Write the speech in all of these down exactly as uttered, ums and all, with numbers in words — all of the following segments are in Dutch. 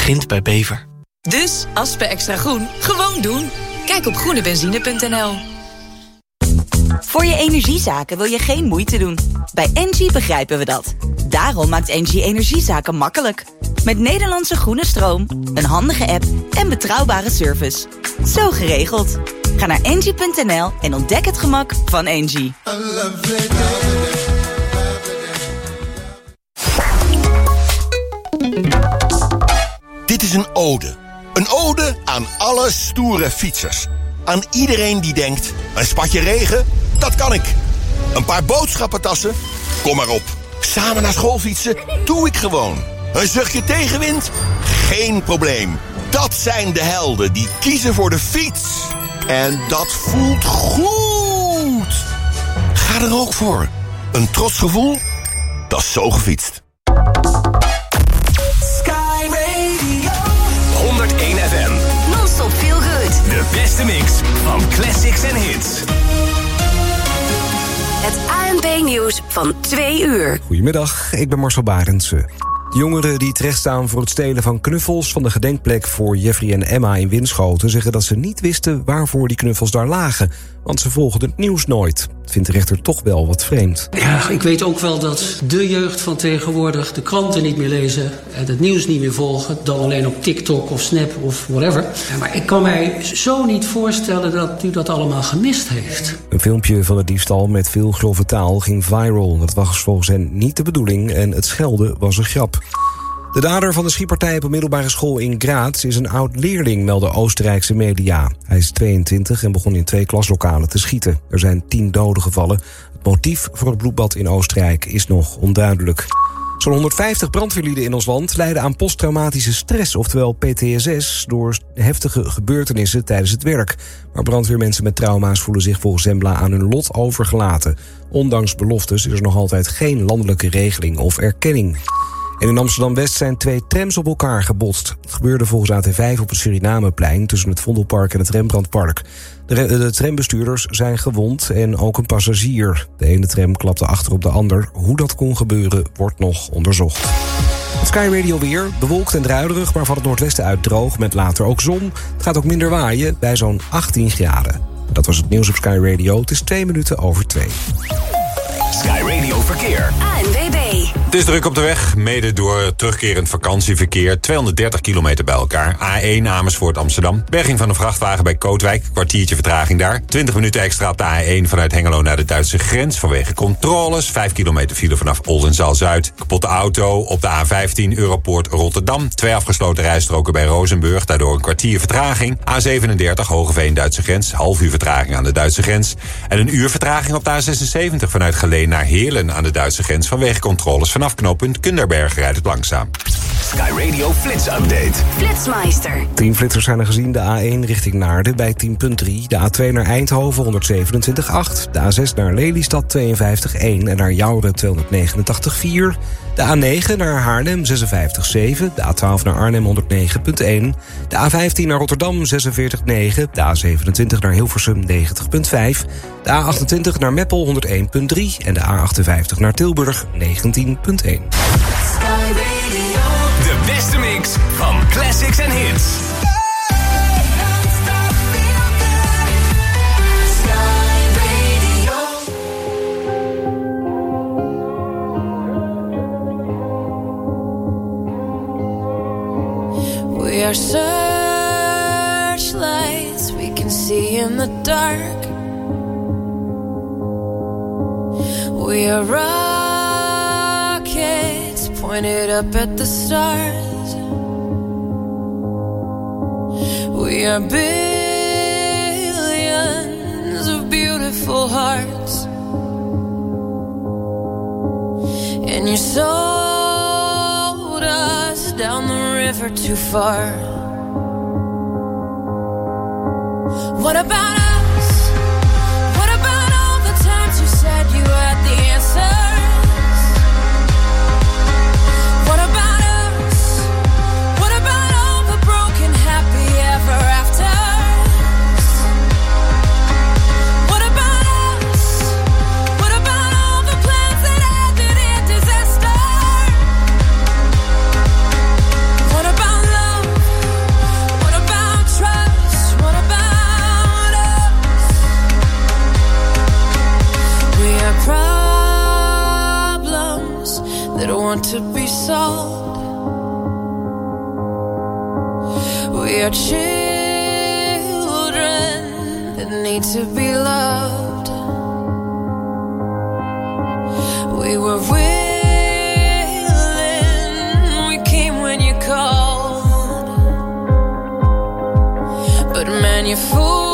begint bij Bever. Dus, Aspen Extra Groen, gewoon doen. Kijk op groene benzine punt n l. Voor je energiezaken wil je geen moeite doen. Bij Engie begrijpen we dat. Daarom maakt Engie energiezaken makkelijk. Met Nederlandse groene stroom, een handige app en betrouwbare service. Zo geregeld. Ga naar engie punt n l en ontdek het gemak van Engie. Dit is een ode. Een ode aan alle stoere fietsers. Aan iedereen die denkt, een spatje regen, dat kan ik. Een paar boodschappentassen, kom maar op. Samen naar school fietsen, doe ik gewoon. Een zuchtje tegenwind, geen probleem. Dat zijn de helden die kiezen voor de fiets. En dat voelt goed. Ga er ook voor. Een trots gevoel, dat is zo gefietst. Sky Radio honderdéén F M. Non-stop feel good. De beste mix van classics en hits. Het A N P-nieuws van twee uur. Goedemiddag, ik ben Marcel Barendse. Jongeren die terechtstaan voor het stelen van knuffels van de gedenkplek voor Jeffrey en Emma in Winschoten zeggen dat ze niet wisten waarvoor die knuffels daar lagen, want ze volgden het nieuws nooit. Dat vindt de rechter toch wel wat vreemd. Ja, ik weet ook wel dat de jeugd van tegenwoordig de kranten niet meer lezen en het nieuws niet meer volgen, dan alleen op TikTok of Snap of whatever. Ja, maar ik kan mij zo niet voorstellen dat u dat allemaal gemist heeft. Een filmpje van de diefstal met veel grove taal ging viral. Dat was volgens hen niet de bedoeling en het schelden was een grap. De dader van de schietpartij op een middelbare school in Graz is een oud-leerling, melden Oostenrijkse media. Hij is tweeëntwintig en begon in twee klaslokalen te schieten. Er zijn tien doden gevallen. Het motief voor het bloedbad in Oostenrijk is nog onduidelijk. Zo'n honderdvijftig brandweerlieden in ons land lijden aan posttraumatische stress, oftewel P T S S, door heftige gebeurtenissen tijdens het werk. Maar brandweermensen met trauma's voelen zich volgens Zembla aan hun lot overgelaten. Ondanks beloftes is er nog altijd geen landelijke regeling of erkenning. En in Amsterdam-West zijn twee trams op elkaar gebotst. Het gebeurde volgens A T vijf op het Surinameplein tussen het Vondelpark en het Rembrandtpark. De, re- de trambestuurders zijn gewond en ook een passagier. De ene tram klapte achter op de ander. Hoe dat kon gebeuren wordt nog onderzocht. Het Sky Radio weer, bewolkt en druilerig, maar van het noordwesten uit droog met later ook zon. Het gaat ook minder waaien bij zo'n achttien graden. Dat was het nieuws op Sky Radio. Het is twee minuten over twee. Sky Radio Verkeer. A N W B. Het is druk op de weg, mede door terugkerend vakantieverkeer. tweehonderddertig kilometer bij elkaar. A één Amersfoort Amsterdam. Berging van een vrachtwagen bij Kootwijk. Kwartiertje vertraging daar. twintig minuten extra op de A één vanuit Hengelo naar de Duitse grens. Vanwege controles. vijf kilometer file vanaf Oldenzaal-Zuid. Kapotte auto op de A vijftien Europoort Rotterdam. Twee afgesloten rijstroken bij Rozenburg. Daardoor een kwartier vertraging. A zevenendertig Hogeveen Duitse grens. Half uur vertraging aan de Duitse grens. En een uur vertraging op de A zesenzeventig vanuit Geleen naar Heerlen aan de Duitse grens. Vanwege controles vanaf knooppunt Kunderberg rijdt het langzaam. Sky Radio Flits Update. Flitsmeister. Tien flitsers zijn er gezien. De A één richting Naarden bij tien komma drie. De A twee naar Eindhoven honderdzevenentwintig komma acht. De A zes naar Lelystad tweeënvijftig komma één. En naar Jouren tweehonderdnegenentachtig komma vier. De A negen naar Haarlem zesenvijftig komma zeven. De A twaalf naar Arnhem honderdnegen komma één. De A vijftien naar Rotterdam zesenveertig komma negen. De A zevenentwintig naar Hilversum negentig komma vijf. De A achtentwintig naar Meppel honderdéén komma drie. En de A achtenvijftig naar Tilburg negentien komma één. De beste mix van classics en hits. We are searchlights we can see in the dark. We are rockets pointed up at the stars. We are billions of beautiful hearts. And you sold us down the river too far. What about us? What about all the times you said you had the answers? What about us? What about all the broken happy ever afters? What about us? What about all the plans that ended in disaster? What about love? salt. We are children that need to be loved. We were willing, we came when you called. But man, you fooled.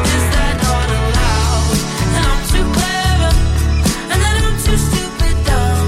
Stupid dumb.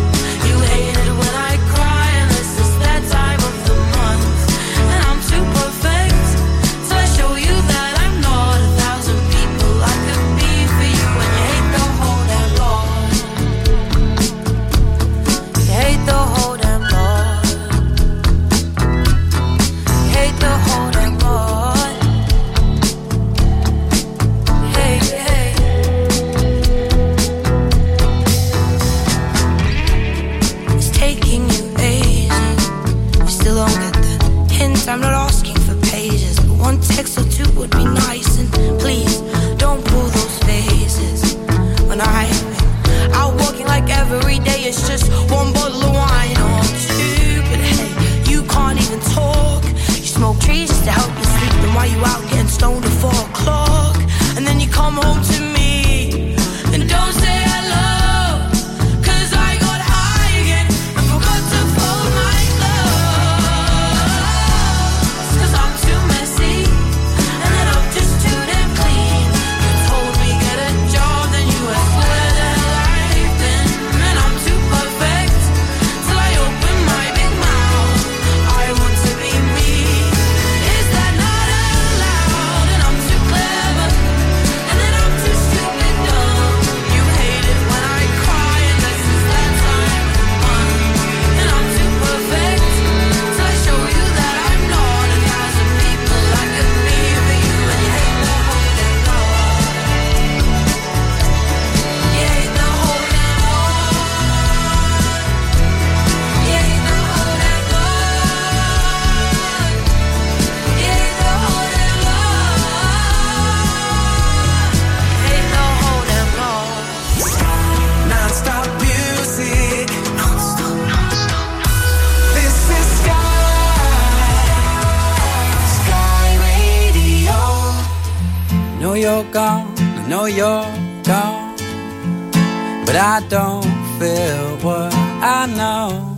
you're gone, I know you're gone, but I don't feel what I know.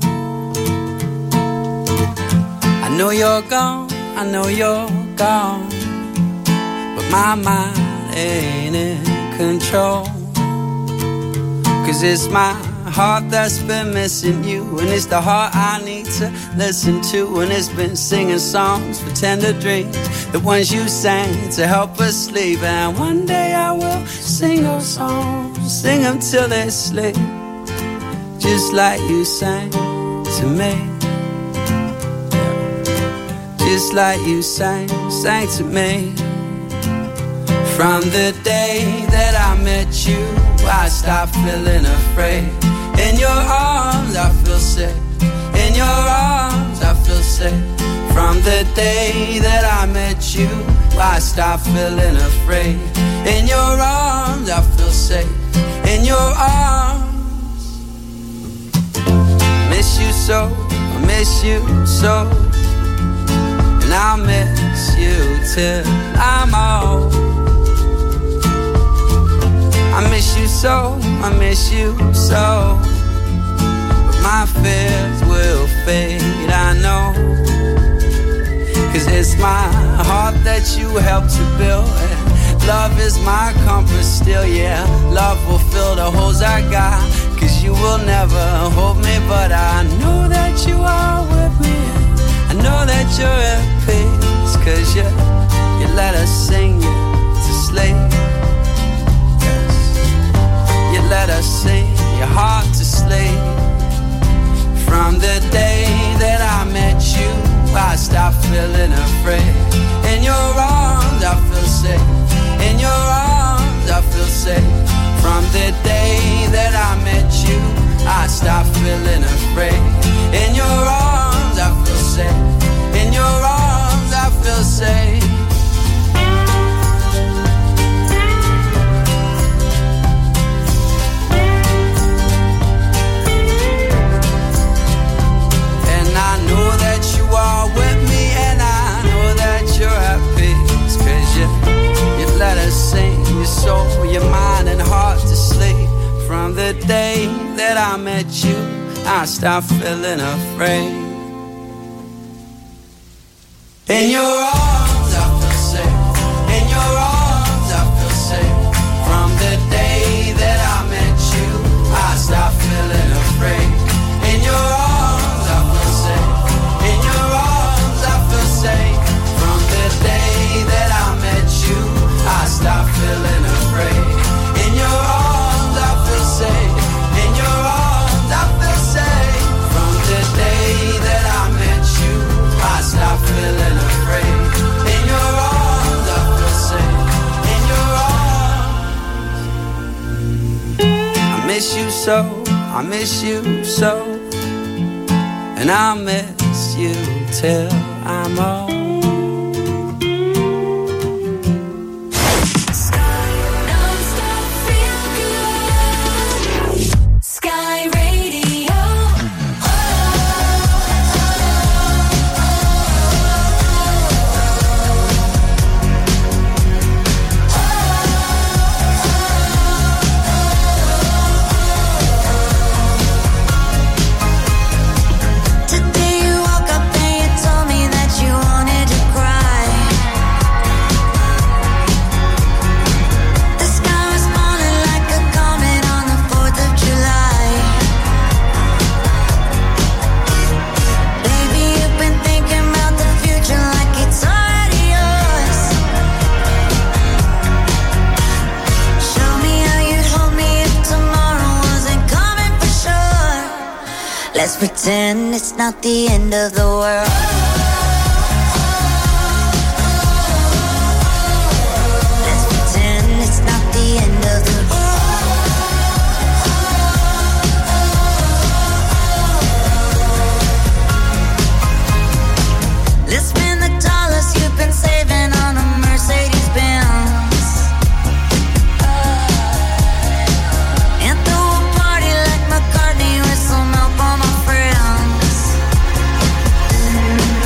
I know you're gone, I know you're gone, but my mind ain't in control. Cause it's my heart that's been missing you, and it's the heart I need to listen to. And it's been singing songs for tender dreams, the ones you sang to help us sleep. And one day I will sing those songs, sing them till they sleep, just like you sang to me. Just like you sang, sang to me. From the day that I met you, I stopped feeling afraid. In your arms I feel safe, in your arms I feel safe. From the day that I met you, I stopped feeling afraid. In your arms I feel safe, in your arms. Miss you so, I miss you so, and I'll miss you till I'm old. I miss you so, I miss you so, but my fears will fade, I know. Cause it's my heart that you helped to build, and love is my compass still, yeah. Love will fill the holes I got, cause you will never hold me, but I know that you are with me. I know that you're at peace, cause you, you let us sing you to sleep. You let us sing your heart to sleep. From the day that I met you, I stopped feeling afraid. In your arms I feel safe, in your arms I feel safe. From the day that I met you, I stopped feeling afraid. In your arms I feel safe, in your arms I feel safe. Are with me, and I know that you're at peace, cause you, you let us sing your soul, your mind and heart to sleep. From the day that I met you, I stopped feeling afraid. In your arms I feel safe, in your arms I feel safe. From the day that I met you, I stopped feeling afraid. In your arms I feel safe, in your arms I feel safe. From the day that I met you, I stopped feeling afraid. In your arms I feel safe, in your arms I feel safe. From the day that I met you, I stopped feeling afraid. In your arms I feel safe, in your arms. I miss you so, I miss you so, and I'll miss you till I'm old. Sky Radio. Today you woke up and you told me that you wanted to cry. The sky was falling like a comet on the fourth of July. Baby, you've been thinking about the future like it's already yours. Show me how you'd hold me if tomorrow wasn't coming for sure. Let's pretend it's not the end of the world. Let's pretend it's not the end of the world. Let's spend the dollars you've been saving on a Mercedes Benz and throw a party like McCartney with some help on my friends.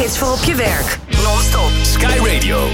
hits voor op je werk. Non-stop. Sky Radio.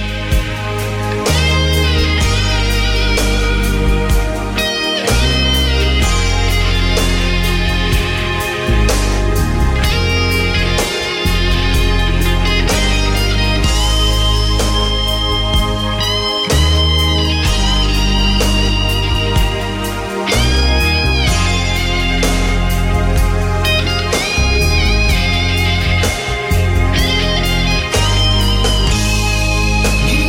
You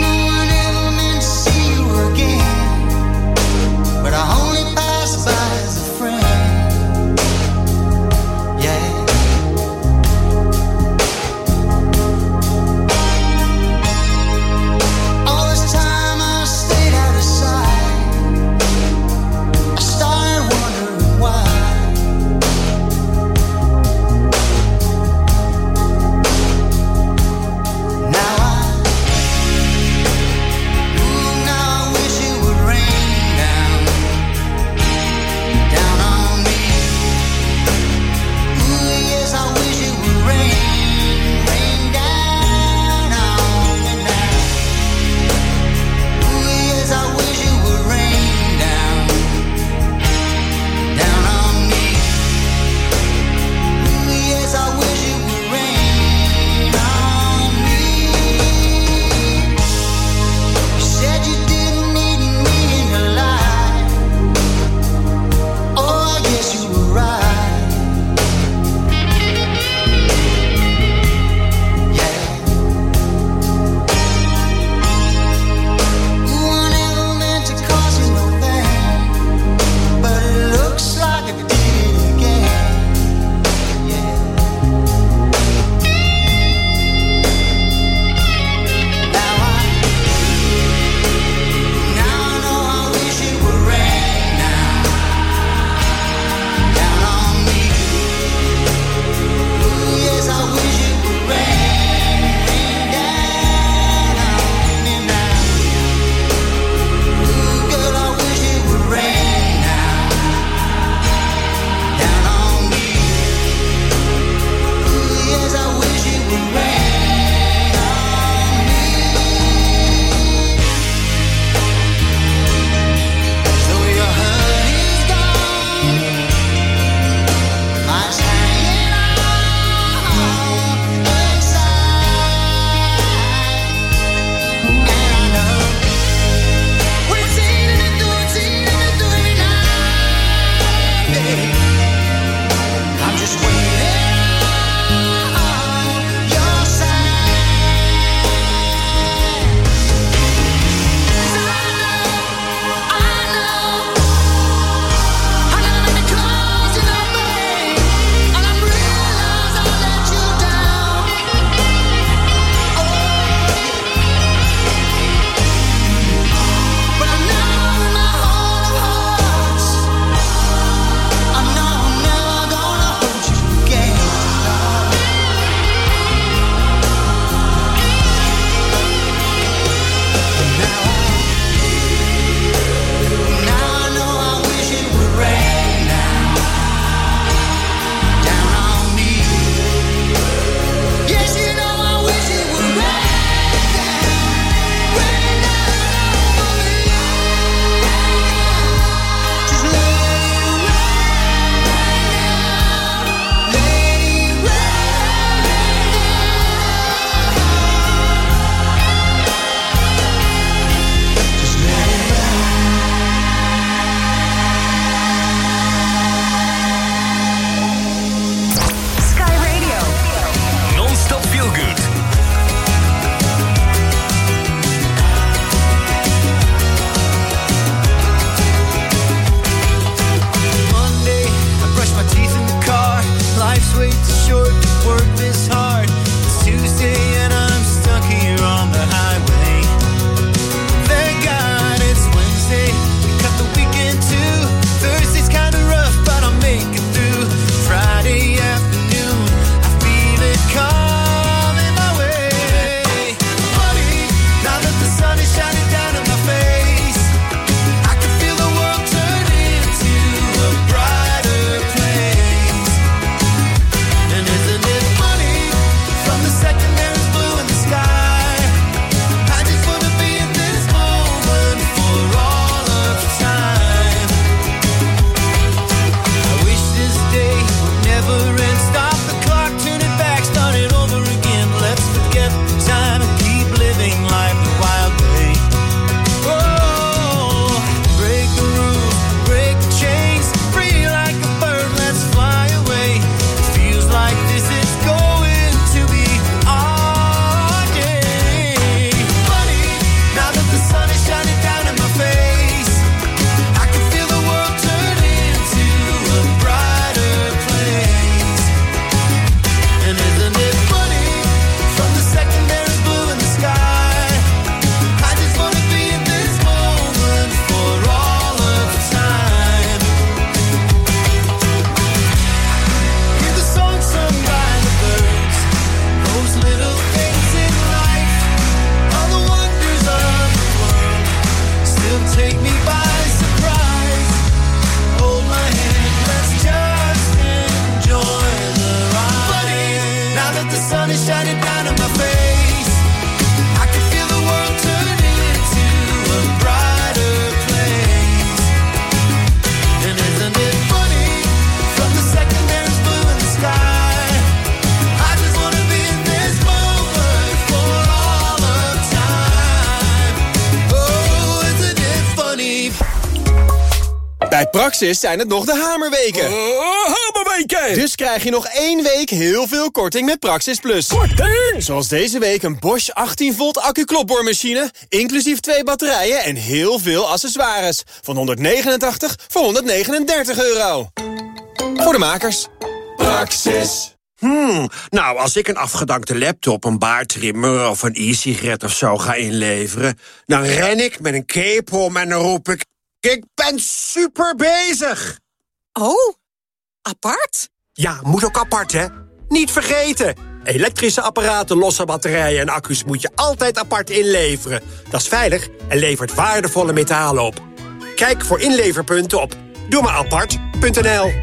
Bij Praxis zijn het nog de hamerweken. Uh, hamerweken! Dus krijg je nog één week heel veel korting met Praxis Plus. Korting? Zoals deze week een Bosch achttien volt accu-klopboormachine, inclusief twee batterijen en heel veel accessoires. Van honderdnegenentachtig voor honderdnegenendertig euro. Voor de makers. Praxis. Hmm, nou, als ik een afgedankte laptop, een baardtrimmer of een e-sigaret of zo ga inleveren, dan ren ik met een cape om en dan roep ik, ik ben super bezig. Oh, apart? Ja, moet ook apart, hè? Niet vergeten. Elektrische apparaten, losse batterijen en accu's moet je altijd apart inleveren. Dat is veilig en levert waardevolle metalen op. Kijk voor inleverpunten op doe maar apart punt n l.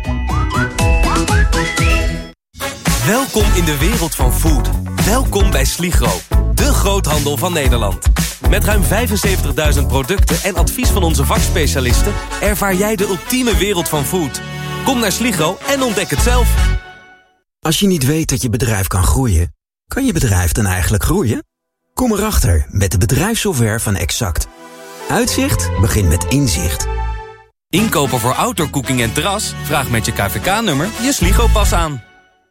Welkom in de wereld van food. Welkom bij Sligro, de groothandel van Nederland. Met ruim vijfenzeventigduizend producten en advies van onze vakspecialisten ervaar jij de ultieme wereld van food. Kom naar Sligro en ontdek het zelf. Als je niet weet dat je bedrijf kan groeien, kan je bedrijf dan eigenlijk groeien? Kom erachter met de bedrijfssoftware van Exact. Uitzicht begint met inzicht. Inkopen voor outdoor cooking en terras? Vraag met je K V K-nummer je Sligro-pas aan.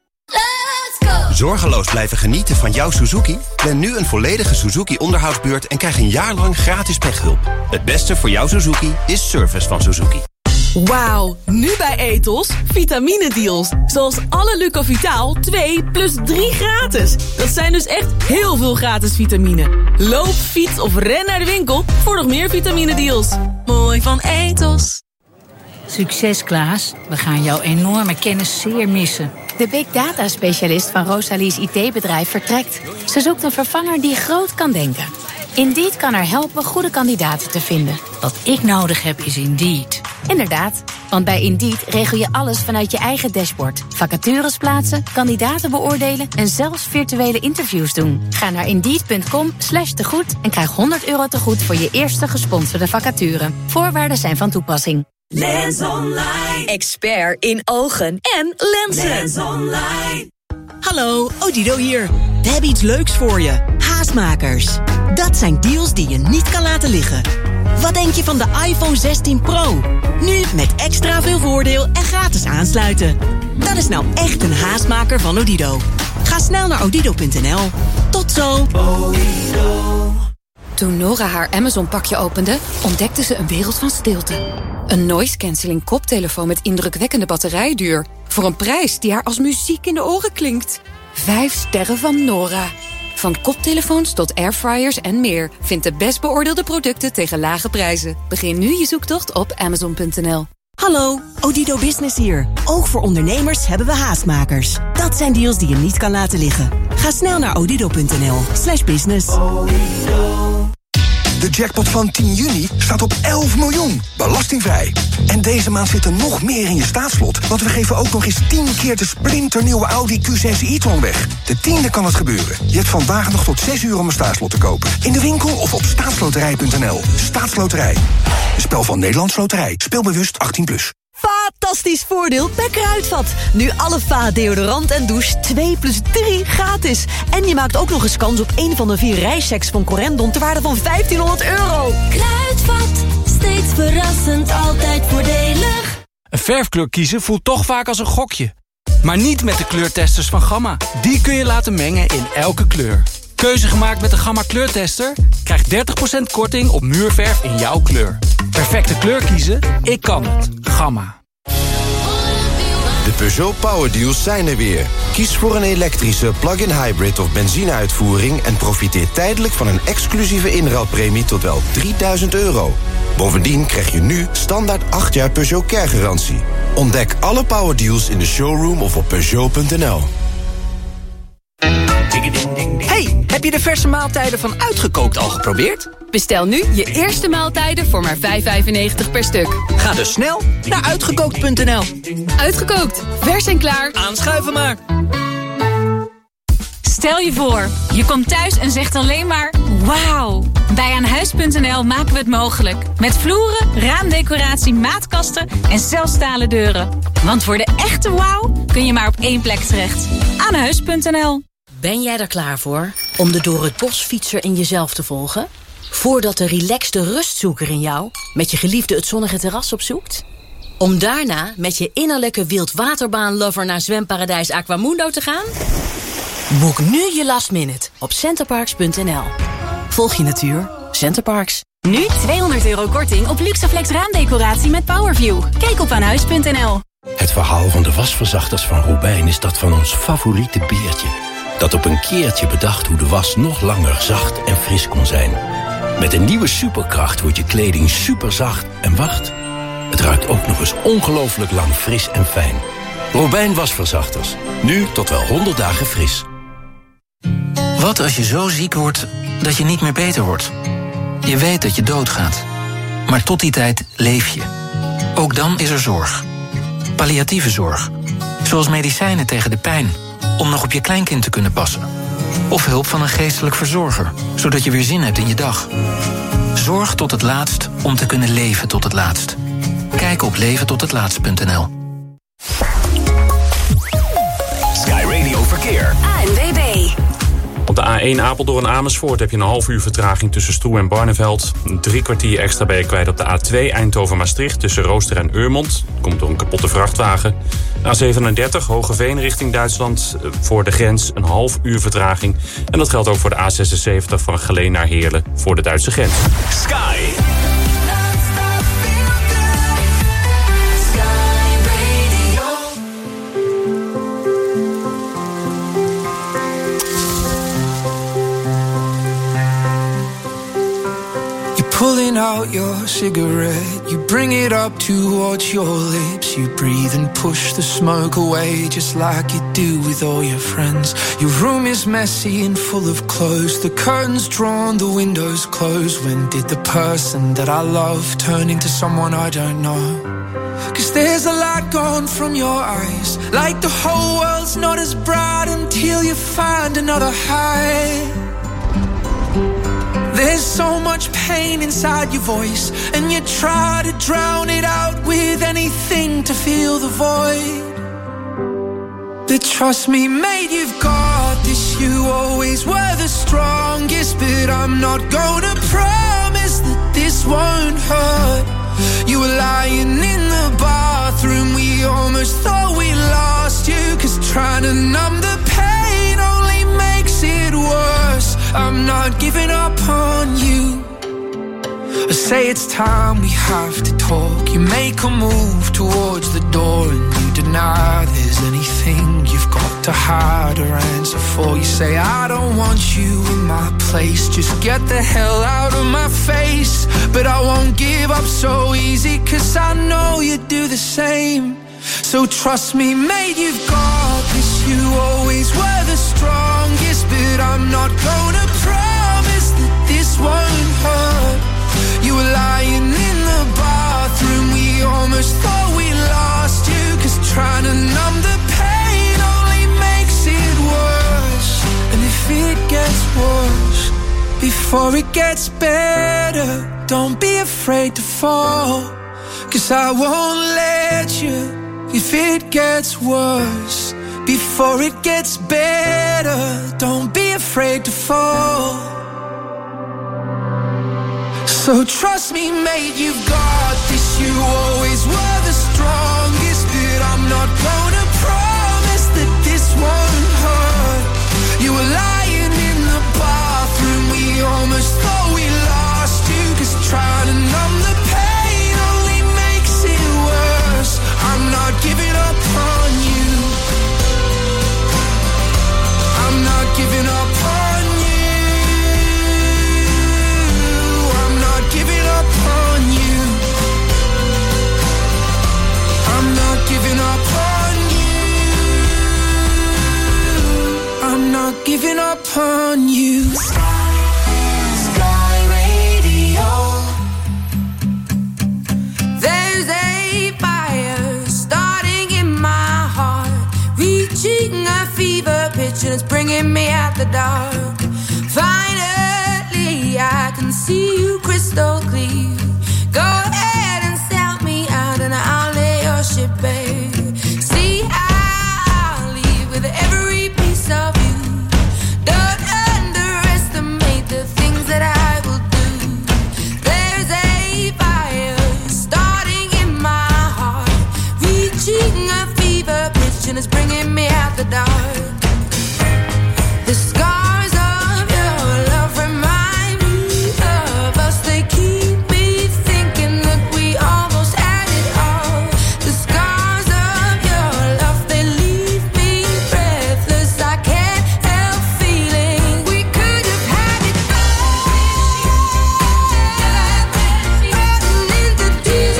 Zorgeloos blijven genieten van jouw Suzuki? Plan nu een volledige Suzuki-onderhoudsbeurt en krijg een jaar lang gratis pechhulp. Het beste voor jouw Suzuki is service van Suzuki. Wauw, nu bij Ethos vitamine-deals. Zoals alle Lucovitaal twee plus drie gratis. Dat zijn dus echt heel veel gratis vitamine. Loop, fiets of ren naar de winkel voor nog meer vitamine-deals. Mooi van Ethos. Succes, Klaas. We gaan jouw enorme kennis zeer missen. De big data specialist van Rosalie's I T-bedrijf vertrekt. Ze zoekt een vervanger die groot kan denken. Indeed kan haar helpen goede kandidaten te vinden. Wat ik nodig heb is Indeed. Inderdaad, want bij Indeed regel je alles vanuit je eigen dashboard. Vacatures plaatsen, kandidaten beoordelen en zelfs virtuele interviews doen. Ga naar Indeed.com slash tegoed en krijg honderd euro tegoed voor je eerste gesponsorde vacature. Voorwaarden zijn van toepassing. Lens Online. Expert in ogen en lenzen. Lens Online. Hallo, Odido hier. We hebben iets leuks voor je. Haastmakers. Dat zijn deals die je niet kan laten liggen. Wat denk je van de iPhone zestien Pro? Nu met extra veel voordeel en gratis aansluiten. Dat is nou echt een haastmaker van Odido. Ga snel naar odido punt n l. Tot zo. Odido. Toen Nora haar Amazon-pakje opende, ontdekte ze een wereld van stilte. Een noise-canceling koptelefoon met indrukwekkende batterijduur. Voor een prijs die haar als muziek in de oren klinkt. Vijf sterren van Nora. Van koptelefoons tot airfryers en meer. Vind de best beoordeelde producten tegen lage prijzen. Begin nu je zoektocht op amazon punt n l. Hallo, Odido Business hier. Ook voor ondernemers hebben we haastmakers. Dat zijn deals die je niet kan laten liggen. Ga snel naar odido punt n l slash business. De jackpot van tien juni staat op elf miljoen, belastingvrij. En deze maand zit er nog meer in je staatslot, want we geven ook nog eens tien keer de splinternieuwe Audi Q zes e-tron weg. De tiende kan het gebeuren. Je hebt vandaag nog tot zes uur om een staatslot te kopen. In de winkel of op staatsloterij punt n l. Staatsloterij. Een spel van Nederlands Loterij. Speel bewust achttien plus. Fantastisch voordeel bij Kruidvat. Nu alle Fa deodorant en douche twee plus drie gratis. En je maakt ook nog eens kans op een van de vier reisseks van Corendon ter waarde van vijftienhonderd euro. Kruidvat, steeds verrassend, altijd voordelig. Een verfkleur kiezen voelt toch vaak als een gokje. Maar niet met de kleurtesters van Gamma. Die kun je laten mengen in elke kleur. Keuze gemaakt met de Gamma kleurtester? Krijg dertig procent korting op muurverf in jouw kleur. Perfecte kleur kiezen? Ik kan het. Gamma. De Peugeot Power Deals zijn er weer. Kies voor een elektrische, plug-in hybrid of benzineuitvoering en profiteer tijdelijk van een exclusieve inruilpremie tot wel drieduizend euro. Bovendien krijg je nu standaard acht jaar Peugeot Care-garantie. Ontdek alle Power Deals in de showroom of op Peugeot punt n l. Hey, heb je de verse maaltijden van Uitgekookt al geprobeerd? Bestel nu je eerste maaltijden voor maar vijf vijfennegentig per stuk. Ga dus snel naar uitgekookt punt n l. Uitgekookt, vers en klaar. Aanschuiven maar. Stel je voor, je komt thuis en zegt alleen maar wauw. Bij aanhuis punt n l maken we het mogelijk. Met vloeren, raamdecoratie, maatkasten en zelfs stalen deuren. Want voor de echte wauw kun je maar op één plek terecht. aanhuis punt n l. Ben jij er klaar voor om de door het bos fietser in jezelf te volgen? Voordat de relaxte rustzoeker in jou met je geliefde het zonnige terras opzoekt? Om daarna met je innerlijke wildwaterbaanlover naar zwemparadijs Aquamundo te gaan? Boek nu je last minute op centerparks punt n l. Volg je natuur, Centerparks. Nu tweehonderd euro korting op Luxaflex raamdecoratie met Powerview. Kijk op aanhuis punt n l. Het verhaal van de wasverzachters van Robijn is dat van ons favoriete beertje. Dat op een keertje bedacht hoe de was nog langer zacht en fris kon zijn. Met een nieuwe superkracht wordt je kleding superzacht en wacht, het ruikt ook nog eens ongelooflijk lang fris en fijn. Robijn wasverzachters. Nu tot wel honderd dagen fris. Wat als je zo ziek wordt dat je niet meer beter wordt? Je weet dat je doodgaat. Maar tot die tijd leef je. Ook dan is er zorg. Palliatieve zorg. Zoals medicijnen tegen de pijn, om nog op je kleinkind te kunnen passen. Of hulp van een geestelijk verzorger, zodat je weer zin hebt in je dag. Zorg tot het laatst om te kunnen leven tot het laatst. Kijk op leven tot het laatst punt n l. Sky Radio Verkeer. A N W B. Op de A één Apeldoorn-Amersfoort heb je een half uur vertraging tussen Stroe en Barneveld. Drie kwartier extra ben je kwijt op de A twee Eindhoven-Maastricht tussen Rooster en Eurmond. Komt door een kapotte vrachtwagen. A zevenendertig Hogeveen richting Duitsland voor de grens een half uur vertraging. En dat geldt ook voor de A zesenzeventig van Geleen naar Heerlen voor de Duitse grens. Sky. Pulling out your cigarette, you bring it up towards your lips. You breathe and push the smoke away, just like you do with all your friends. Your room is messy and full of clothes, the curtains drawn, the windows closed. When did the person that I love turn into someone I don't know? Cause there's a light gone from your eyes, like the whole world's not as bright until you find another high. There's so much pain inside your voice, and you try to drown it out with anything to fill the void. But trust me, mate, you've got this. You always were the strongest, but I'm not gonna promise that this won't hurt. You were lying in the bathroom, we almost thought we lost you, cause trying to numb the pain only makes it worse. I'm not giving up on you. I say it's time we have to talk. You make a move towards the door and you deny there's anything you've got to hide or answer for. You say I don't want you in my place, just get the hell out of my face. But I won't give up so easy, cause I know you do the same. So trust me, mate, you've got this. You always were the strongest, but I'm not gonna promise that this won't hurt. You were lying in the bathroom, we almost thought we lost you, cause trying to numb the pain only makes it worse. And if it gets worse before it gets better, don't be afraid to fall, cause I won't let you. If it gets worse before it gets better, don't be afraid to fall. So trust me, mate, you've got this. You always were the strongest, but I'm not gonna promise that this won't hurt. You were lying in the bathroom, we almost thought we lost you, cause trying to numb the pain only makes it worse. I'm not giving up on you. I'm not giving up on you. I'm not giving up on you. I'm not giving up on you. I'm not giving up on you. Sky Radio. There's a fire starting in my heart, reaching a fever pitch and it's bringing me out the dark. Finally, I can see you crystal clear. Go ahead and sell me out and I'll lay your ship bare. See, I'll leave with every piece of you. Don't underestimate the things that I will do. There's a fire starting in my heart, the dark. The scars of your love remind me of us. They keep me thinking that we almost had it all. The scars of your love, they leave me breathless. I can't help feeling we could have had it all. Rolling in the deep.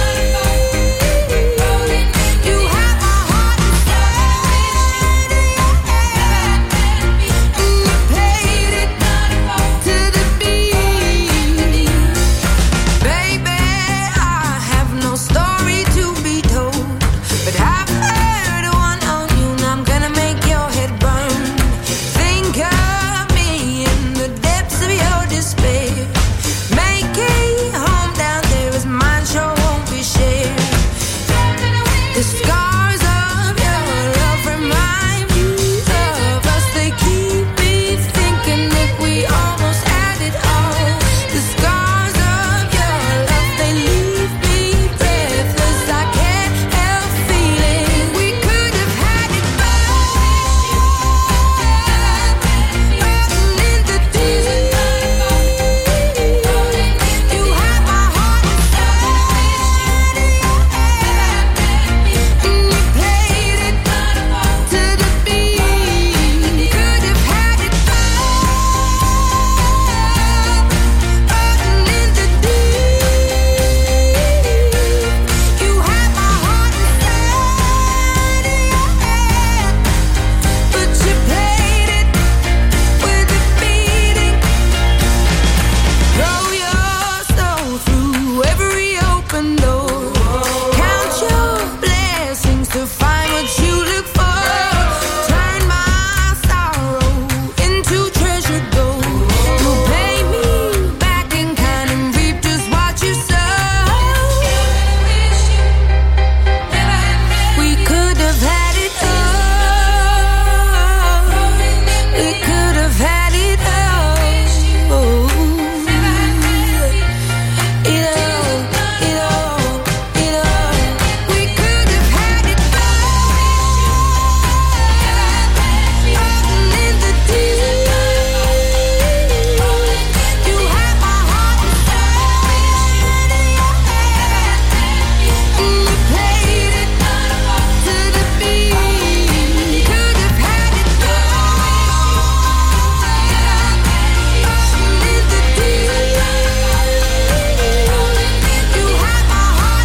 You have my heart inside. And you played it to the beat. Baby, I have no story to be told, but I've heard one on you, and I'm gonna make your head burn. Think of me in the depths of your despair. Make a home down there as mine sure won't be shared. The scars of your love remind me of us. They keep me thinking that we almost had it all. The scars of your love, they leave me breathless. I can't help feeling we could have had it all. Rolling in the deep. You have my heart inside. And you played it to the beat. Could have had it all. Rolling in the deep. You have my heart inside, but you played it with a beating. Throw your soul through every open door. Count your blessings to find what you look for. Turn my sorrow into treasure gold. You'll pay me back in kind and reap just what you sow. We could have had it all. We could have had it all. It all, it all, it all. We could have had it all. Rolling in the deep. You have my heart inside. And you played it to the beat. Could have had it all. Rolling in the deep. You have my heart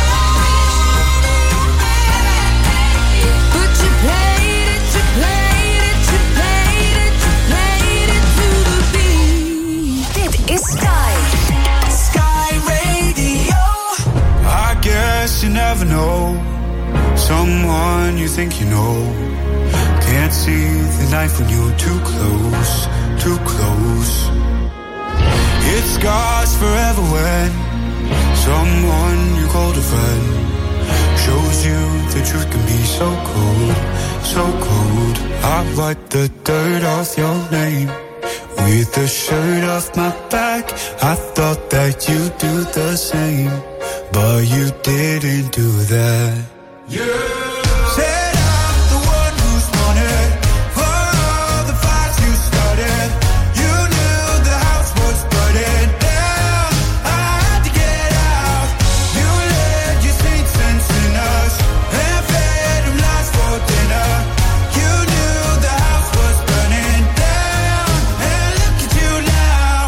inside. But you played it, you played it, you played it, you played it to the beat. Dit is Sky. Sky Radio. I guess you never know someone you think you know. Can't see the knife when you're too close, too close. It scars forever when someone you called a friend shows you the truth can be so cold, so cold. I wipe the dirt off your name with the shirt off my back. I thought that you'd do the same, but you didn't do that. Said I'm the one who's won it for all the fights you started. You knew the house was burning down. I had to get out. You led your saints and sinners and fed them lies for dinner. You knew the house was burning down, and look at you now.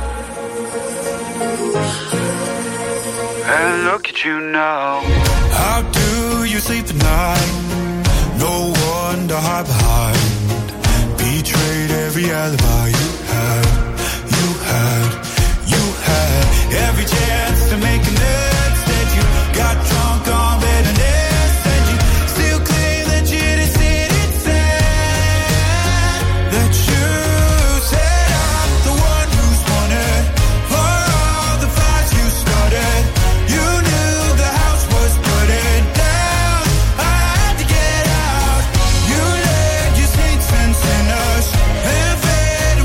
And look at you now. How do you sleep at night? No one to hide behind. Betrayed every alibi you had, you had, you had. Every chance to make an instead you got drunk on bitterness, and you still claim that you didn't see it said. That you said I'm the one who's won it for all the fights you started. You knew the house was burning down. I had to get out. You led your saints and sinners and fed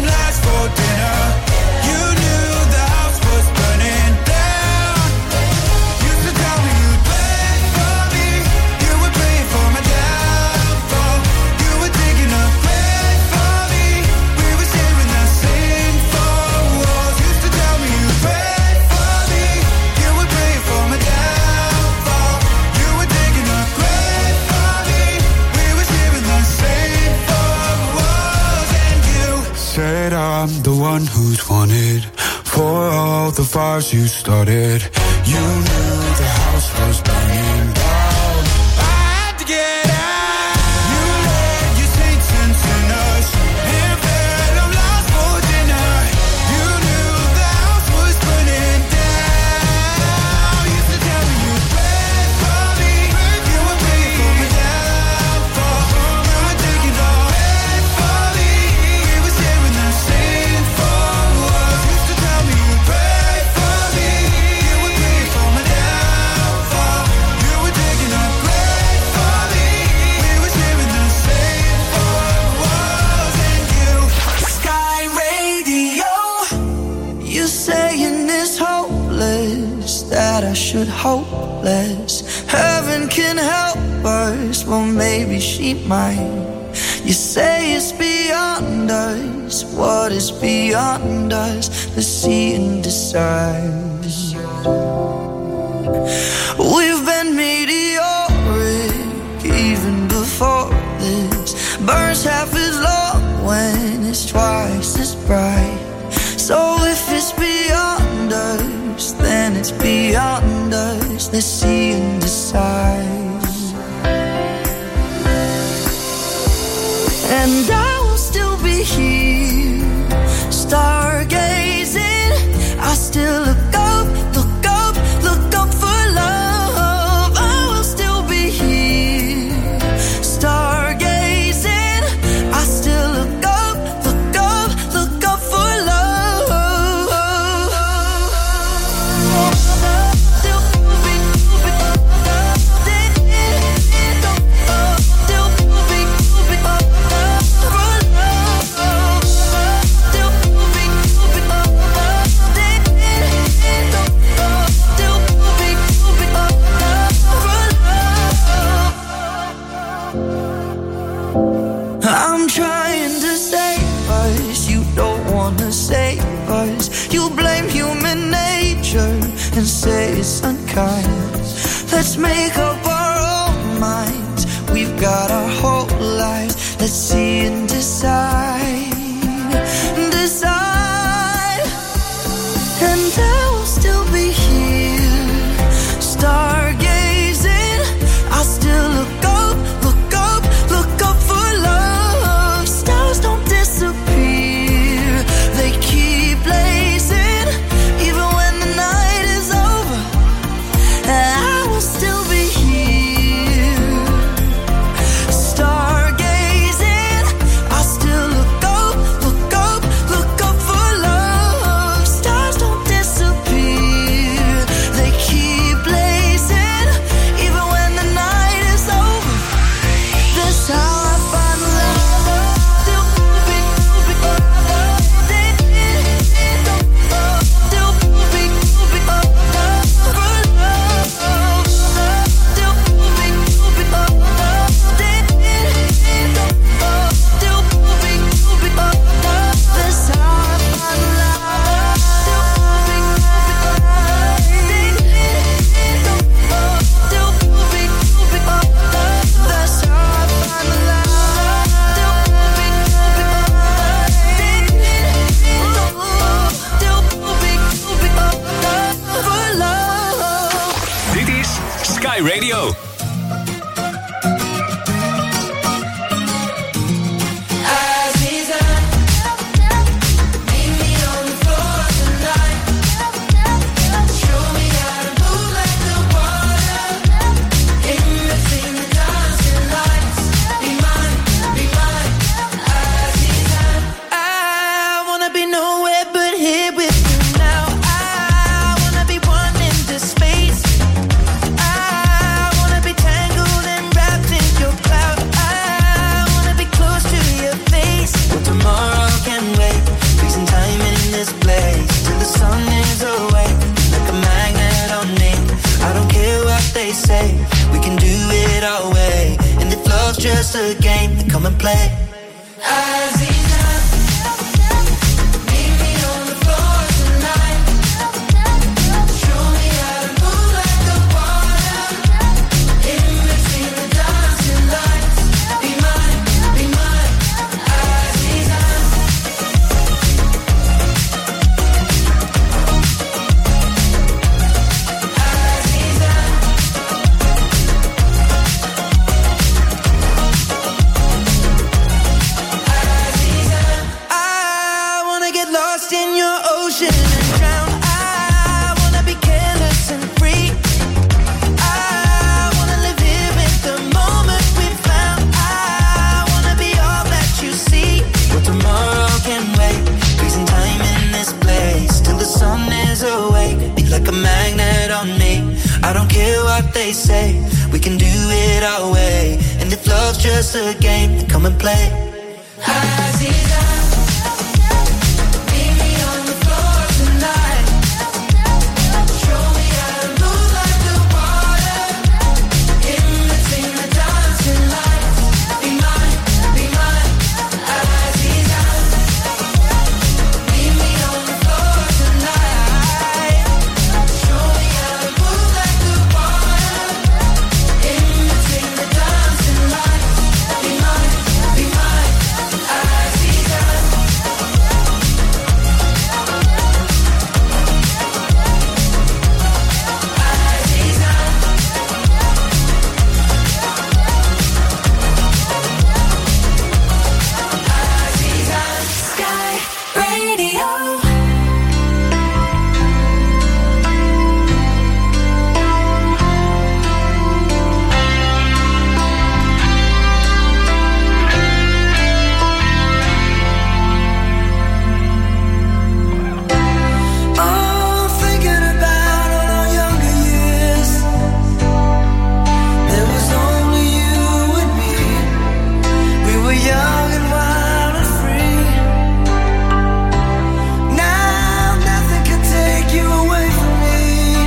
who's wanted for all the fires you started. You knew the house was burning down. I had to get out. You led your saints and sinners and fed them lost for dinner. You knew the house was burning down. You used to tell me you'd pray for me. You would pray for my downfall. You were taking all pray for me. We were sharing the same four walls. You used to tell me you'd pray for me. You would pray for my downfall. You were taking all pray for me. We were sharing the same four walls. And you, Sky Radio. You saying it's hopeless, that I should hope less. Heaven can help us, well maybe she might. You say it's beyond us, what is beyond us? Let's see and decide. We've been meteoric even before this. Burns half as long when it's twice as bright. So if it's beyond us, then it's beyond us. Let's see and decide. And I will still be here, stargazing. I still look up, look up, look up for love. I will still be here, stargazing. I still look up, look up, look up for love. I'm trying to save us, you don't wanna save us. You blame human nature and say it's unkind. Let's make up our own minds, we've got our whole lives. Let's see and decide, decide. And I will still be here, stargazing. I still look up, look up, look up for love. Stars don't disappear, they keep blazing. Even when the night is over, I will still be here, stargazing. I still look up, look up, look up for love. Stars don't disappear, they keep blazing. Even when the night is over, that's how I find love. That's how I find Dit is Sky Radio. I wanna be nowhere but here with you now. I wanna be one in this space. I wanna be tangled and wrapped in your cloud. I wanna be close to your face. But tomorrow can wait. Freezing time in this place till the sun is away. Like a magnet on me. I don't care what they say. We can do it our way. And if love's just a game, then come and play. Aziza, meet me on the floor tonight. Show me how to move like the water. In between the dancing lights. Be mine, be mine, Aziza. just a game, then come and play. Aziza, meet me on the floor tonight. Show me how to move like the water. In between the dancing lights. Be mine, be mine, Aziza. Meet me on the floor tonight. Show me how to move like the water. In between the dancing lights. Be mine, be mine, Aziza. Sky Radio. Oh, thinking about all our younger years. There was only you and me. We were young and wild and free. Now nothing can take you away from me.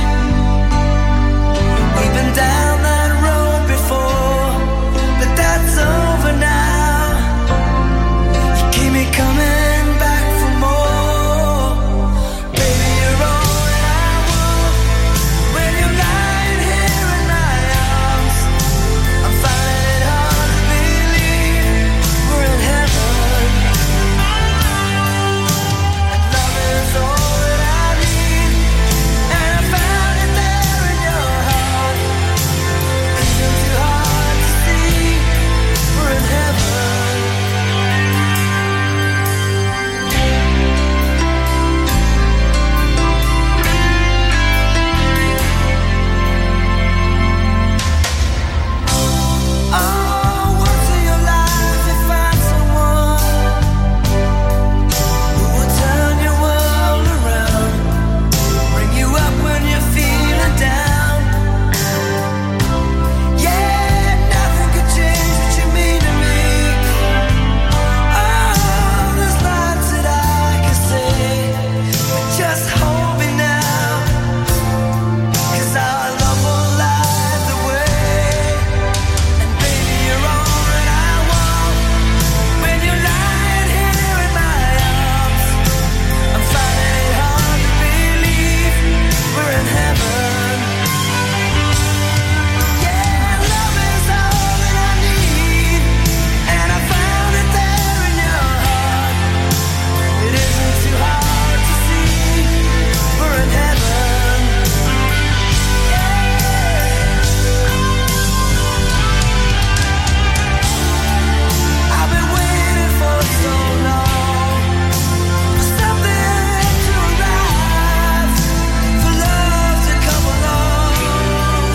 We've been down that road before, but that's over now. You keep me coming back for more. Baby, you're all that I want. When you're lying here in my arms, I'm finding it hard to believe we're in heaven. And love is all that I need, and I found it there in your heart. Isn't too hard to see we're in heaven. Oh, once in your life you find someone who will turn your world around, bring you up when you're feeling down. Yeah, nothing could change what you mean to me. Oh, there's lots that I can say, but just hold me now, 'cause our love will light the way. And baby, you're all that I want. When you're lying here in my arms, I'm finding it hard to believe we're in heaven. Yeah, love is all that I need, and I found it there in your heart. It isn't too hard to see we're in heaven. I've been waiting for so long, for something to arrive, for love to come along.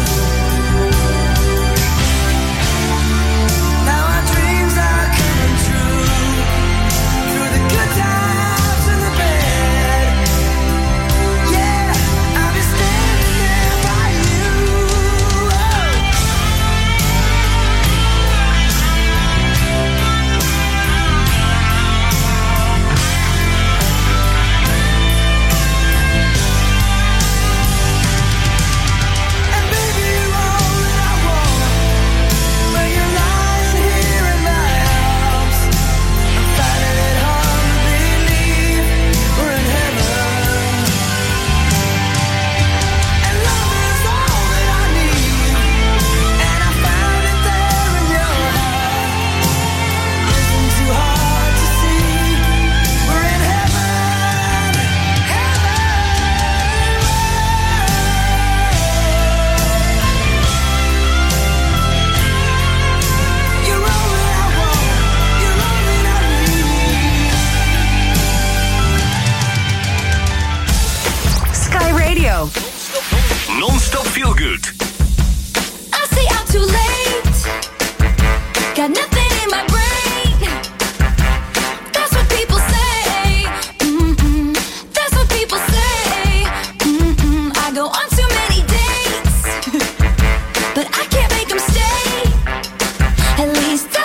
Now our dreams are coming true, through the good times and the bad. Yeah, I'll be standing there by you. And baby, you're all that I want. When you're lying here in my arms, I'm finding it hard to believe we're in heaven. And love is all that I need, and I found it there in your heart. Isn't too hard to see we're in heaven, heaven. You're all that I want, you're all that I need. Sky Radio. Non-stop feel good. I say I'm too late. Got nothing in my brain. That's what people say. Mm-mm. That's what people say. Mm-mm. I go on too many dates, but I can't make them stay. At least I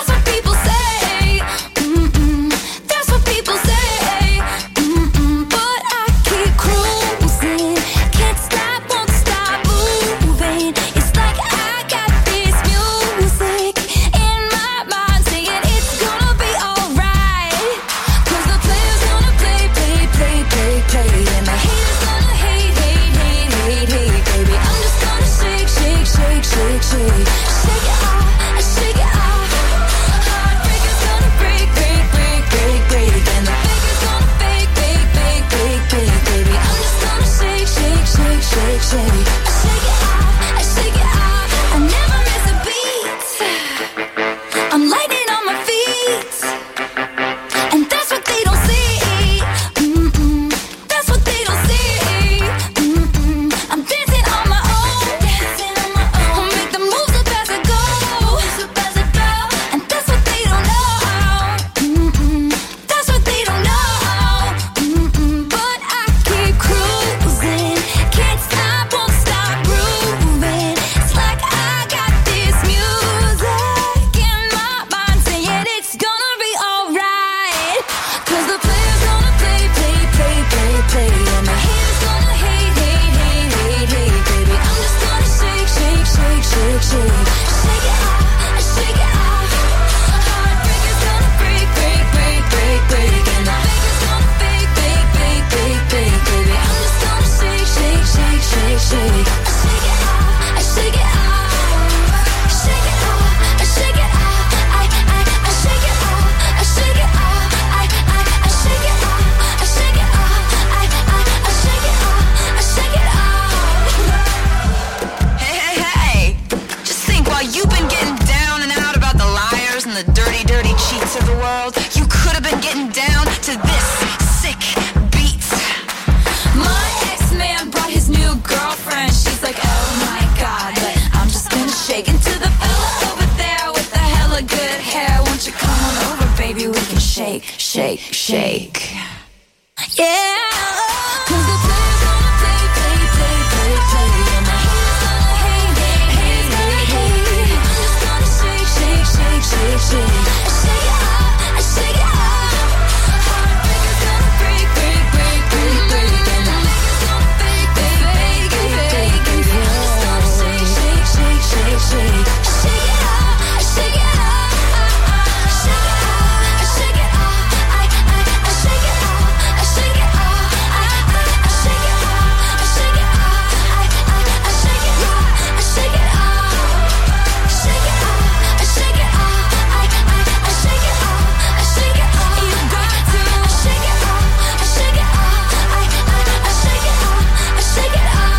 the dirty, dirty cheats of the world. You could have been getting down to this sick beat. My ex-man brought his new girlfriend. She's like, oh my god, but I'm just gonna shake into the fella over there with the hella good hair. Won't you come on over, baby? We can shake, shake, shake. Yeah. Cause the players gonna play, play, play, play, play. And the haters gonna hate, hate, hate, hate, hate. I'm just gonna shake, shake, shake, shake, shake. I shake it up, I shake it up. Heartbreakers gonna break, break, break, break, break. And the haters gonna fake, fake, fake, fake, fake. And I'm just gonna shake, shake, shake, shake, shake. I shake it up, I shake it up. I shake it up, I shake it up. I, I, I shake it up, I shake it up. I, I, I shake it up, I shake it up. I, I, I shake it up, I shake it up. Shake it up, I shake it up. I, I, I shake it up, I shake it up. You got to shake it up, I shake it up. I, I, I shake it up, I shake it up.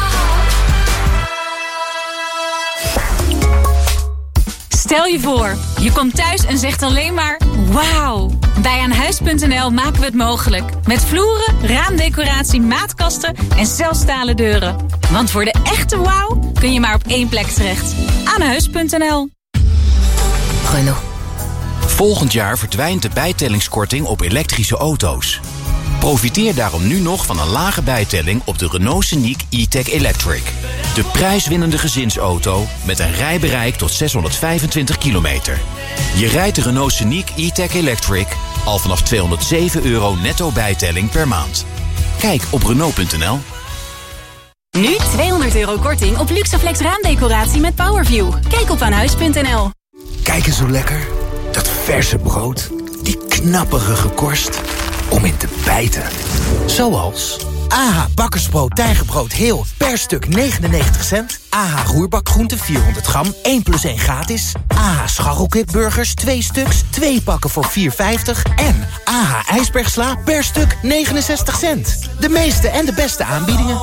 Stel je voor, je komt thuis en zegt alleen maar wauw. Bij Aanhuis punt n l maken we het mogelijk. Met vloeren, raamdecoratie, maatkasten en zelfs stalen deuren. Want voor de echte wauw kun je maar op één plek terecht. Aanhuis punt n l. Renault. Volgend jaar verdwijnt de bijtellingskorting op elektrische auto's. Profiteer daarom nu nog van een lage bijtelling op de Renault Scenic E-Tech Electric. De prijswinnende gezinsauto met een rijbereik tot zeshonderdvijfentwintig kilometer. Je rijdt de Renault Scenic E-Tech Electric al vanaf tweehonderdzeven euro netto bijtelling per maand. Kijk op Renault punt n l. Nu tweehonderd euro korting op Luxaflex raamdecoratie met Powerview. Kijk op aanhuis punt n l. Kijk eens hoe lekker. Dat verse brood. Die knapperige korst. Om in te bijten. Zoals A H bakkersbrood tijgerbrood heel per stuk negenennegentig cent. A H roerbakgroenten vierhonderd gram, één plus één gratis. A H scharrelkipburgers twee stuks, twee pakken voor vier vijftig. En A H ijsbergsla per stuk negenenzestig cent. De meeste en de beste aanbiedingen.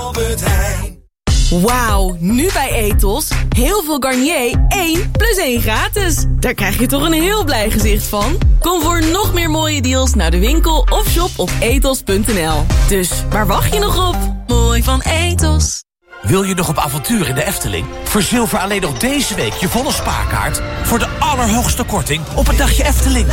Wauw, nu bij Ethos. Heel veel Garnier, één plus één gratis. Daar krijg je toch een heel blij gezicht van. Kom voor nog meer mooie deals naar de winkel of shop op ethos punt n l. Dus waar wacht je nog op? Mooi van Ethos. Wil je nog op avontuur in de Efteling? Verzilver alleen nog deze week je volle spaarkaart voor de allerhoogste korting op een dagje Efteling.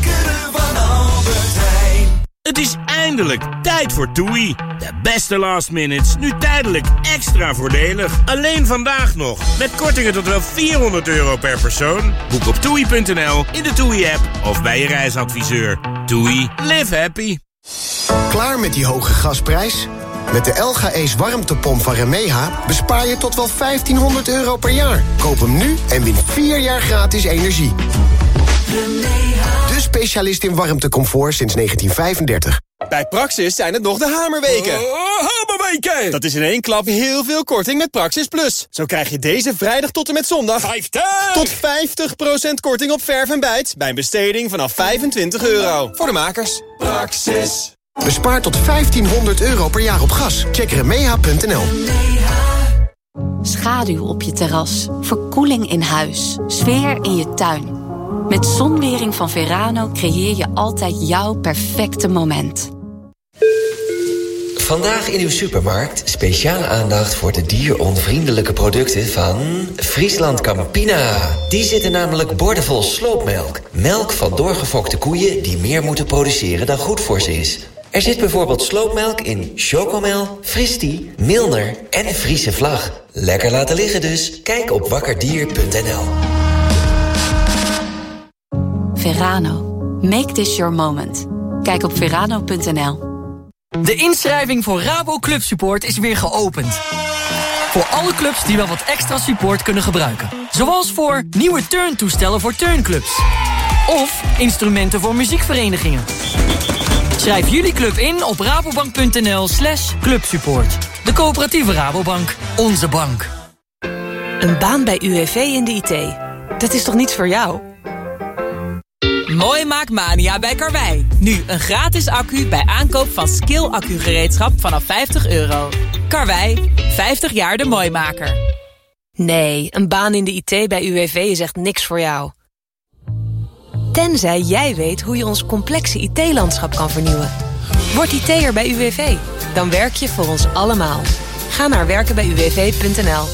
Het is eindelijk tijd voor TUI. De beste last minutes, nu tijdelijk extra voordelig. Alleen vandaag nog, met kortingen tot wel vierhonderd euro per persoon. Boek op toei punt n l, in de TUI-app of bij je reisadviseur. TUI, live happy. Klaar met die hoge gasprijs? Met de L G Ace warmtepomp van Remeha bespaar je tot wel vijftienhonderd euro per jaar. Koop hem nu en win vier jaar gratis energie. De specialist in warmtecomfort sinds negentien vijfendertig. Bij Praxis zijn het nog de hamerweken. Oh, hamerweken! Dat is in één klap heel veel korting met Praxis Plus. Zo krijg je deze vrijdag tot en met zondag vijftig tot vijftig procent korting op verf en bijt bij een besteding vanaf vijfentwintig euro. Voor de makers. Praxis. Bespaar tot vijftienhonderd euro per jaar op gas. Check remeha punt n l. Schaduw op je terras, verkoeling in huis, sfeer in je tuin. Met zonwering van Verano creëer je altijd jouw perfecte moment. Vandaag in uw supermarkt speciale aandacht voor de dieronvriendelijke producten van Friesland Campina. Die zitten namelijk boordevol sloopmelk. Melk van doorgefokte koeien die meer moeten produceren dan goed voor ze is. Er zit bijvoorbeeld sloopmelk in Chocomel, Fristie, Milner en Friese Vlag. Lekker laten liggen dus. Kijk op wakkerdier punt n l. Verano. Make this your moment. Kijk op verano punt n l. De inschrijving voor Rabo Club Support is weer geopend. Voor alle clubs die wel wat extra support kunnen gebruiken. Zoals voor nieuwe turntoestellen voor turnclubs. Of instrumenten voor muziekverenigingen. Schrijf jullie club in op rabobank punt n l slash clubsupport. De coöperatieve Rabobank. Onze bank. Een baan bij U W V in de I T. Dat is toch niets voor jou? Mooi Maakmania bij Karwei. Nu een gratis accu bij aankoop van Skill accugereedschap vanaf vijftig euro. Karwei, vijftig jaar de mooimaker. Nee, een baan in de I T bij U W V is echt niks voor jou. Tenzij jij weet hoe je ons complexe I T-landschap kan vernieuwen. Word I T'er bij U W V. Dan werk je voor ons allemaal. Ga naar werken bij u w v punt n l.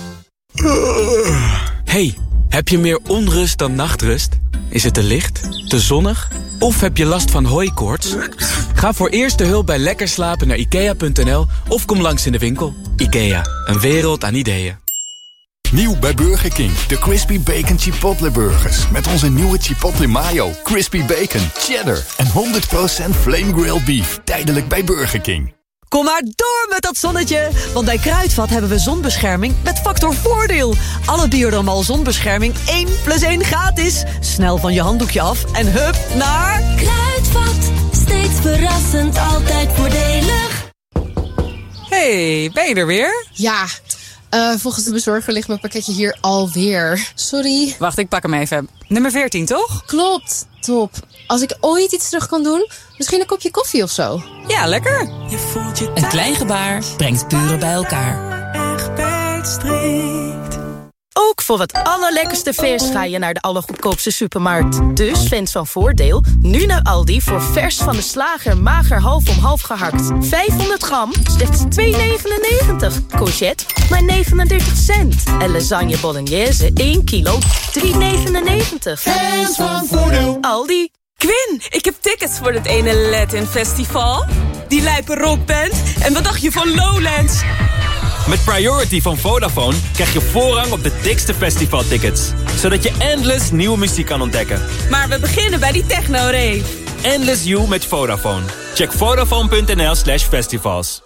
Hey, heb je meer onrust dan nachtrust? Is het te licht, te zonnig of heb je last van hooikoorts? Ga voor eerste hulp bij Lekker Slapen naar ikea punt n l of kom langs in de winkel. Ikea, een wereld aan ideeën. Nieuw bij Burger King, de Crispy Bacon Chipotle Burgers. Met onze nieuwe Chipotle Mayo, Crispy Bacon, Cheddar en honderd procent Flame Grilled Beef. Tijdelijk bij Burger King. Kom maar door met dat zonnetje, want bij Kruidvat hebben we zonbescherming met factor voordeel. Alle Biodermal zonbescherming één plus één gratis. Snel van je handdoekje af en hup naar... Kruidvat, steeds verrassend, altijd voordelig. Hey, ben je er weer? Ja, uh, volgens de bezorger ligt mijn pakketje hier alweer. Sorry. Wacht, ik pak hem even. Nummer veertien, toch? Klopt, top. Als ik ooit iets terug kan doen, misschien een kopje koffie of zo. Ja, lekker. Je voelt je een klein gebaar brengt buren bij elkaar. Echt strikt. Ook voor het allerlekkerste vers ga je naar de allergoedkoopste supermarkt. Dus fans van Voordeel, nu naar Aldi voor vers van de slager mager half om half gehakt. vijfhonderd gram, slechts twee negenennegentig. Courgette, maar negenendertig cent. En lasagne bolognese, één kilo, drie negenennegentig. Fans van Voordeel. Aldi. Quinn, ik heb tickets voor het ene Latin Festival. Die lijpe rockband. En wat dacht je van Lowlands? Met Priority van Vodafone krijg je voorrang op de dikste festivaltickets. Zodat je endless nieuwe muziek kan ontdekken. Maar we beginnen bij die techno-rave. Endless You met Vodafone. Check vodafone punt n l slash festivals.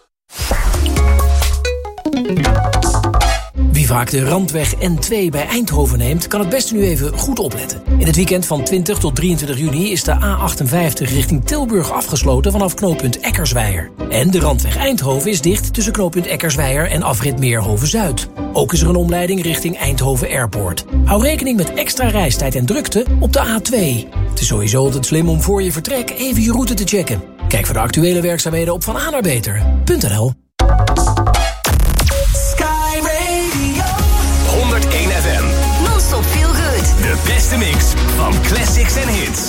Wie vaak de Randweg N twee bij Eindhoven neemt, kan het beste nu even goed opletten. In het weekend van twintig tot drieëntwintig juni is de A achtenvijftig richting Tilburg afgesloten vanaf knooppunt Eckersweijer. En de Randweg Eindhoven is dicht tussen knooppunt Eckersweijer en afrit Meerhoven-Zuid. Ook is er een omleiding richting Eindhoven Airport. Hou rekening met extra reistijd en drukte op de A twee. Het is sowieso altijd slim om voor je vertrek even je route te checken. Kijk voor de actuele werkzaamheden op van a naar beter punt n l. honderdéén F M. Non-stop feel good. De beste mix van classics en hits.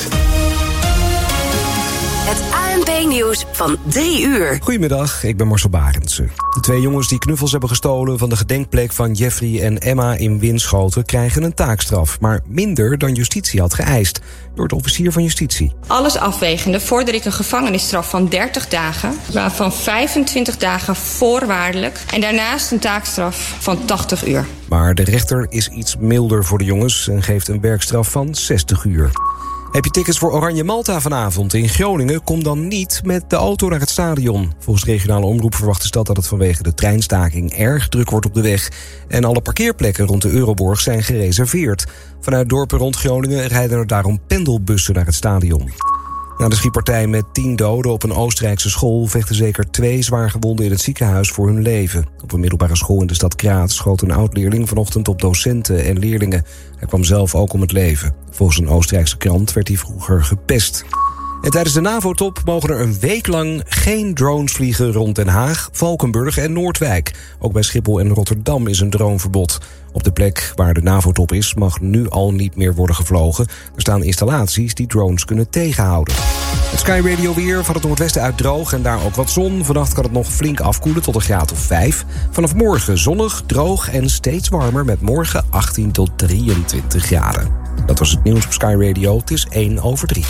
Het A N P-nieuws van drie uur. Goedemiddag, ik ben Marcel Barendse. De twee jongens die knuffels hebben gestolen van de gedenkplek van Jeffrey en Emma in Winschoten krijgen een taakstraf, maar minder dan justitie had geëist, door de officier van justitie. Alles afwegende vorder ik een gevangenisstraf van dertig dagen, waarvan vijfentwintig dagen voorwaardelijk en daarnaast een taakstraf van tachtig uur. Maar de rechter is iets milder voor de jongens en geeft een werkstraf van zestig uur. Heb je tickets voor Oranje Malta vanavond in Groningen? Kom dan niet met de auto naar het stadion. Volgens de regionale omroep verwacht de stad dat het vanwege de treinstaking erg druk wordt op de weg. En alle parkeerplekken rond de Euroborg zijn gereserveerd. Vanuit dorpen rond Groningen rijden er daarom pendelbussen naar het stadion. Na de schietpartij met tien doden op een Oostenrijkse school vechten zeker twee zwaargewonden in het ziekenhuis voor hun leven. Op een middelbare school in de stad Graz schoot een oud-leerling vanochtend op docenten en leerlingen. Hij kwam zelf ook om het leven. Volgens een Oostenrijkse krant werd hij vroeger gepest. En tijdens de NAVO-top mogen er een week lang geen drones vliegen rond Den Haag, Valkenburg en Noordwijk. Ook bij Schiphol en Rotterdam is een droneverbod. Op de plek waar de NAVO-top is mag nu al niet meer worden gevlogen. Er staan installaties die drones kunnen tegenhouden. Het Sky Radio weer van het noordwesten uit droog en daar ook wat zon. Vannacht kan het nog flink afkoelen tot een graad of vijf. Vanaf morgen zonnig, droog en steeds warmer met morgen achttien tot drieëntwintig graden. Dat was het nieuws op Sky Radio. Het is één over drie.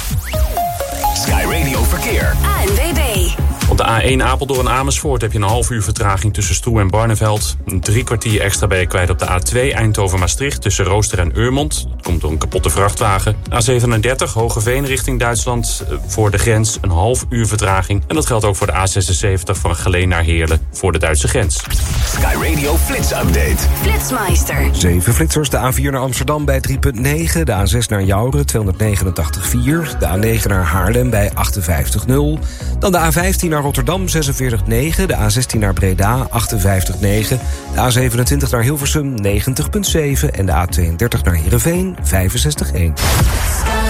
Sky Radio Verkeer. A N W B. Op de A één Apeldoorn Amersfoort heb je een half uur vertraging tussen Stroe en Barneveld. Een drie kwartier extra ben je kwijt op de A twee Eindhoven-Maastricht tussen Rooster en Eurmond. Dat komt door een kapotte vrachtwagen. A zevenendertig Hogeveen richting Duitsland voor de grens een half uur vertraging. En dat geldt ook voor de A zesenzeventig van Geleen naar Heerlen voor de Duitse grens. Sky Radio Flits Update. Flitsmeister. Zeven flitsers, de A vier naar Amsterdam bij drie komma negen, de A zes naar Jouren tweehonderdnegenentachtig komma vier, de A negen naar Haarlem bij achtenvijftig komma nul, dan de A vijftien naar Rotterdam zesenveertig komma negen, de A zestien naar Breda achtenvijftig komma negen, de A zevenentwintig naar Hilversum negentig komma zeven en de A tweeëndertig naar Heerenveen vijfenzestig komma één.